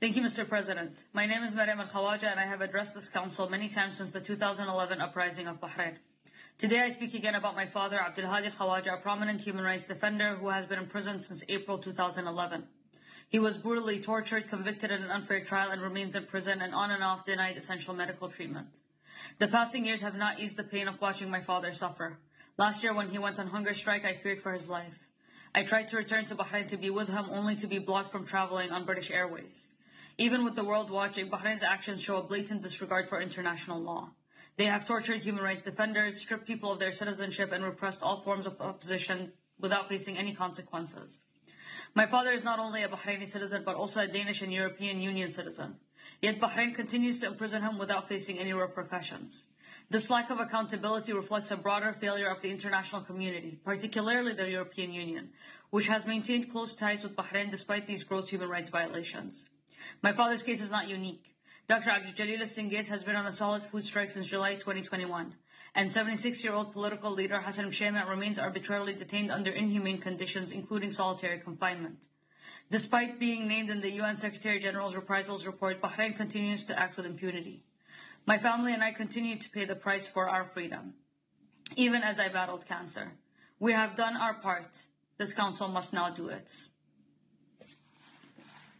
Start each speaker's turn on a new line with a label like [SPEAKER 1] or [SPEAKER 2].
[SPEAKER 1] Thank you, Mr. President. My name is Mariam Al-Khawaja and I have addressed this council many times since the 2011 uprising of Bahrain. Today I speak again about my father, Abdul Hadi Al-Khawaja, a prominent human rights defender who has been in prison since April 2011. He was brutally tortured, convicted in an unfair trial, and remains in prison and on and off denied essential medical treatment. The passing years have not eased the pain of watching my father suffer. Last year when he went on hunger strike, I feared for his life. I tried to return to Bahrain to be with him, only to be blocked from traveling on British Airways. Even with the world watching, Bahrain's actions show a blatant disregard for international law. They have tortured human rights defenders, stripped people of their citizenship, and repressed all forms of opposition without facing any consequences. My father is not only a Bahraini citizen, but also a Danish and European Union citizen. Yet Bahrain continues to imprison him without facing any repercussions. This lack of accountability reflects a broader failure of the international community, particularly the European Union, which has maintained close ties with Bahrain despite these gross human rights violations. My father's case is not unique. Dr. Abdul Jalil Al-Singace has been on a solid food strike since July 2021, and 76-year-old political leader Hassan Mshayma remains arbitrarily detained under inhumane conditions, including solitary confinement. Despite being named in the UN Secretary General's reprisals report, Bahrain continues to act with impunity. My family and I continue to pay the price for our freedom, even as I battled cancer. We have done our part. This council must now do its.